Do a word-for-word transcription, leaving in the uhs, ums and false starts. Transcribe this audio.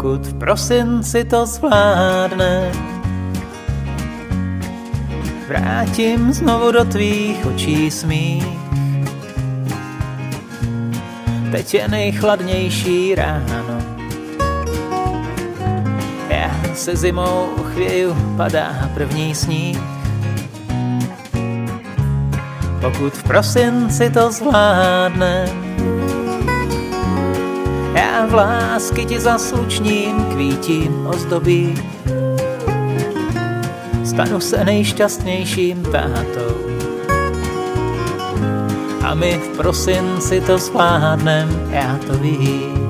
pokud v prosinci to zvládne. Vrátím znovu do tvých očí smích. Teď je nejchladnější ráno. Já se zimou chvěju, padá první sníh. Pokud v prosinci to zvládne, já v lásky ti zaslučním kvítím ozdobí. Stanu se nejšťastnějším tátou a my v prosinci to zvládnem, já to vím.